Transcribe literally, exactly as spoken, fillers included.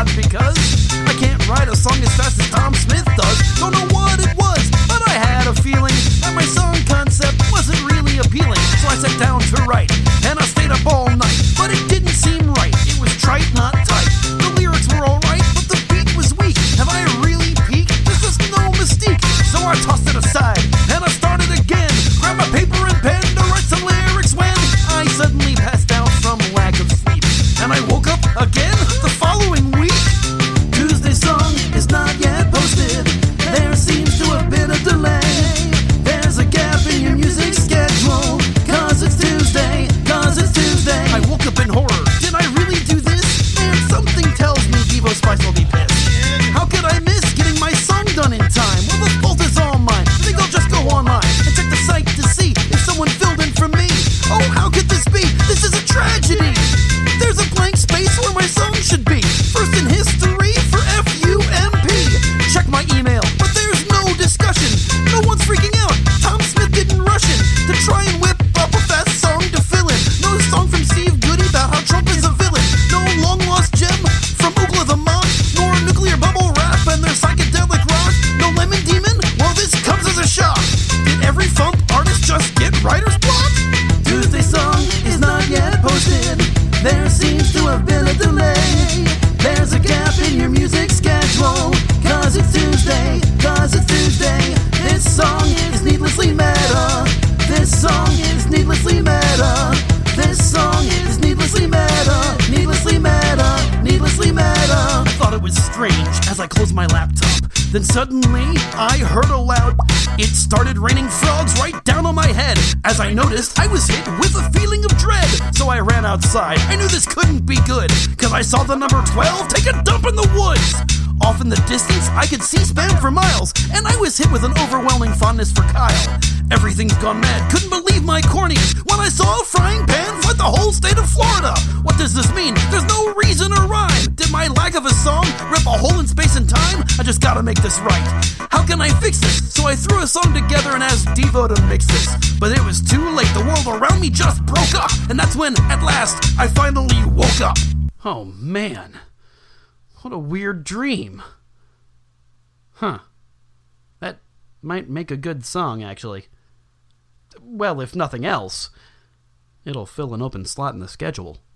not because I can't write a song as fast as Tom Smith does. Don't know what it was, but I had a feeling that my song concept wasn't really appealing. So I sat down to write, and I stayed up all night, but it didn't seem right. It was trite, not tight. The lyrics were alright, but the beat was weak. Have I really peaked? There's just no mystique. So I tossed it aside, and I started again. Grabbed my paper and pen to write some lyrics when I suddenly passed out from lack of sleep. And I woke up again the following week. Tuesday's song is not yet posted. There seems to have been a delay. There's a gap in your music schedule. Cause it's Tuesday, cause it's Tuesday. I woke up in horror. Did I really do this? Man, something tells me Devo Spice will be pissed. How could I miss getting my song done in time? Well, the fault is all mine. I think I'll just go online and check the site to see if someone filled in for me. Oh, how could this be? This is a tragedy. There's a blank space where my song should be. First in history for F U M P. Check my email, but there's no discussion. No one's freaking out. Tom Smith didn't rush in to try and whip up a fast song to fill in. No song from Steve Goody about how Trump is a villain. No long-lost gem from Ookla the Monk, nor nuclear bubble rap and their psychedelic rock. No Lemon Demon? Well, this comes as a shock. Did every funk artist just get writer's block? Tuesday's song is not yet posted. There seems to have been a delay. There's a gap in your music schedule. Cause it's Tuesday, cause it's Tuesday. This song is needlessly meta. This song is needlessly meta. This song is needlessly meta. Needlessly meta. Needlessly meta. I thought it was strange as I closed my laptop. Then suddenly I heard a loud, it started raining frogs right down on my head. As I noticed, I was hit with a feeling of dread. So I ran outside. I knew this couldn't be good, cause I saw the number twelve take a dump in the woods. Off in the distance, I could see Spam for miles, and I was hit with an overwhelming fondness for Kyle. Everything's gone mad, couldn't believe my corneas when I saw a frying pan flood the whole state of Florida. What does this mean? There's no reason or rhyme. Did my lack of a song rip a hole in space and time? I just gotta make this right. How can I fix this? So I threw a song together and asked Devo to mix this. But it was too late, the world around me just broke up. And that's when, at last, I finally woke up. Oh man. What a weird dream. Huh. That might make a good song, actually. Well, if nothing else, it'll fill an open slot in the schedule.